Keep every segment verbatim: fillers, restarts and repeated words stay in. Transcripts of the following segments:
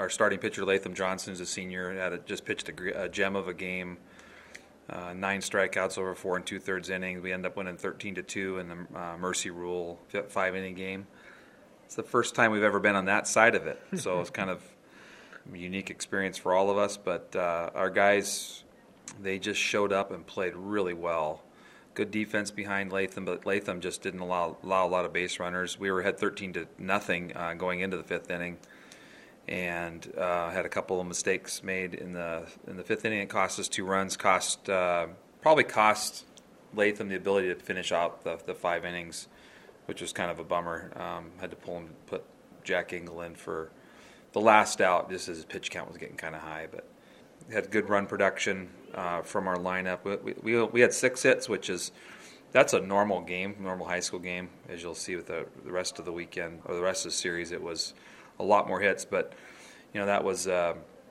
our starting pitcher, Latham Johnson, who's a senior, had a, just pitched a, a gem of a game. Uh, nine strikeouts over four and two thirds innings. We end up winning thirteen to two in the uh, Mercy Rule five inning game. It's the first time we've ever been on that side of it, so it's kind of a unique experience for all of us. But uh, our guys, they just showed up and played really well. Good defense behind Latham, but Latham just didn't allow allow a lot of base runners. We were ahead thirteen to nothing uh, going into the fifth inning, and uh, had a couple of mistakes made in the in the fifth inning. It cost us two runs. Cost uh, probably cost Latham the ability to finish out the the five innings, which was kind of a bummer. Um, had to pull him, put Jack Engel in for the last out, just as his pitch count was getting kind of high, but. Had good run production uh, from our lineup. We, we we had six hits, which is that's a normal game, normal high school game. As you'll see with the, the rest of the weekend or the rest of the series, it was a lot more hits. But you know that was uh,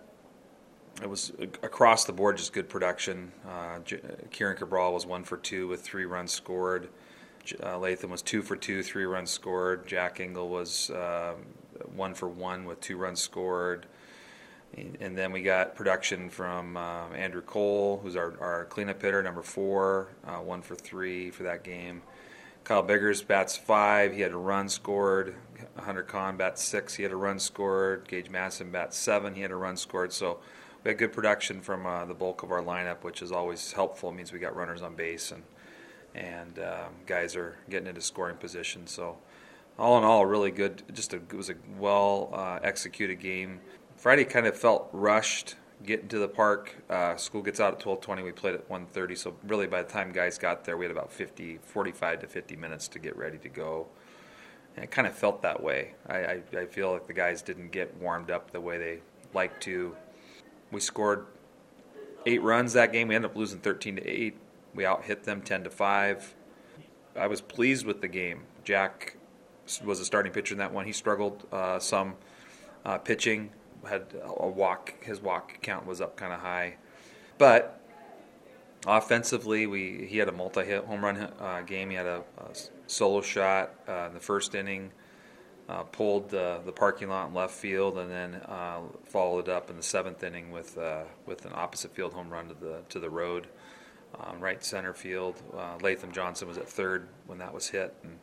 it was across the board just good production. Uh, J- Kieran Cabral was one for two with three runs scored. Uh, Latham was two for two, three runs scored. Jack Engel was uh, one for one with two runs scored. And then we got production from uh, Andrew Cole, who's our, our cleanup hitter, number four, uh, one for three for that game. Kyle Biggers bats five. He had a run scored. Hunter Kahn bats six. He had a run scored. Gage Masson bats seven. He had a run scored. So we had good production from uh, the bulk of our lineup, which is always helpful. It means we got runners on base and and um, guys are getting into scoring position. So all in all, really good. Just a, it was a well uh, executed game. Friday kind of felt rushed getting to the park. Uh, school gets out at twelve twenty. We played at one thirty. So really by the time guys got there, we had about fifty, forty-five to fifty minutes to get ready to go. And it kind of felt that way. I, I, I feel like the guys didn't get warmed up the way they like to. We scored eight runs that game. We ended up losing thirteen to eight. We out-hit them ten to five. I was pleased with the game. Jack was a starting pitcher in that one. He struggled uh, some uh, pitching. Had a walk. His walk count was up kind of high, but offensively, we he had a multi-hit home run uh, game. He had a, a solo shot uh, in the first inning, uh, pulled uh, the parking lot in left field, and then uh, followed it up in the seventh inning with uh, with an opposite field home run to the to the road, um, right center field. Uh, Latham Johnson was at third when that was hit, and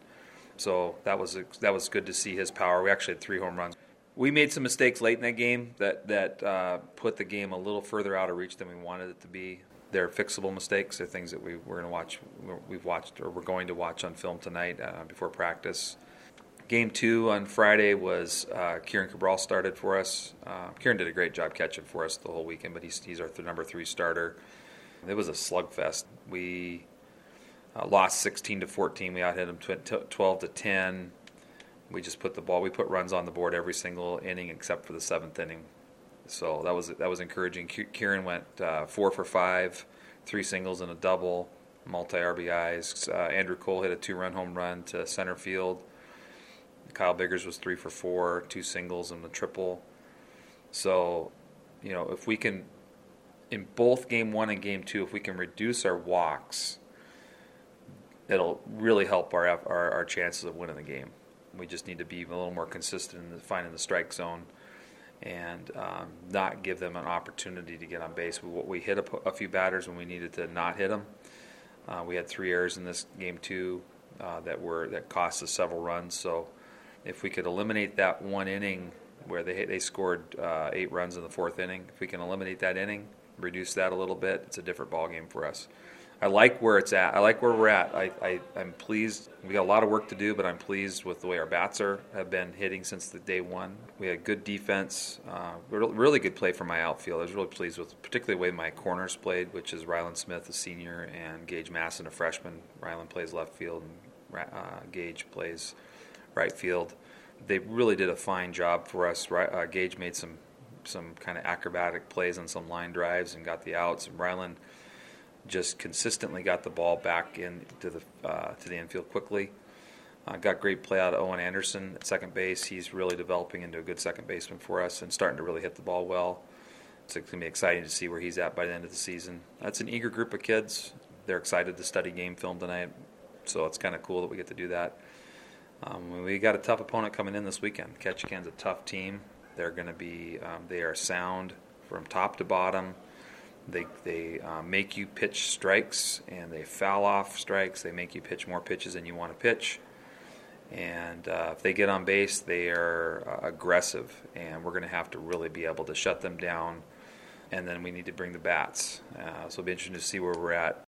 so that was a, that was good to see his power. We actually had three home runs. We made some mistakes late in that game that that uh, put the game a little further out of reach than we wanted it to be. They're fixable mistakes. They're things that we, we're going to watch. We've watched or we're going to watch on film tonight uh, before practice. Game two on Friday was uh, Kieran Cabral started for us. Uh, Kieran did a great job catching for us the whole weekend, but he's he's our th- number three starter. It was a slugfest. We uh, lost sixteen to fourteen. We out-hit them twelve to ten. We just put the ball. We put runs on the board every single inning except for the seventh inning. So that was that was encouraging. Kieran went uh, four for five, three singles and a double, multi R B Is. Uh, Andrew Cole hit a two-run home run to center field. Kyle Biggers was three for four, two singles and a triple. So, you know, if we can, in both game one and game two, if we can reduce our walks, it'll really help our our, our chances of winning the game. We just need to be a little more consistent in finding the strike zone and um, not give them an opportunity to get on base. We, we hit a, a few batters when we needed to not hit them. Uh, we had three errors in this game too uh, that were that cost us several runs. So if we could eliminate that one inning where they they scored uh, eight runs in the fourth inning, if we can eliminate that inning, reduce that a little bit, it's a different ball game for us. I like where it's at. I like where we're at. I, I, I'm pleased. We got a lot of work to do, but I'm pleased with the way our bats are have been hitting since the day one. We had good defense, uh, really good play from my outfield. I was really pleased with particularly the way my corners played, which is Ryland Smith, a senior, and Gage Masson, a freshman. Ryland plays left field, and uh, Gage plays right field. They really did a fine job for us. Uh, Gage made some some kind of acrobatic plays on some line drives and got the outs, and Ryland just consistently got the ball back into the uh, to the infield quickly. Uh, got great play out of Owen Anderson at second base. He's really developing into a good second baseman for us and starting to really hit the ball well. It's going to be exciting to see where he's at by the end of the season. That's an eager group of kids. They're excited to study game film tonight, so it's kind of cool that we get to do that. Um, we got a tough opponent coming in this weekend. Ketchikan's a tough team. They're going to be um, they are sound from top to bottom. They they uh, make you pitch strikes, and they foul off strikes. They make you pitch more pitches than you want to pitch. And uh, if they get on base, they are uh, aggressive, and we're going to have to really be able to shut them down. And then we need to bring the bats. Uh, so it'll be interesting to see where we're at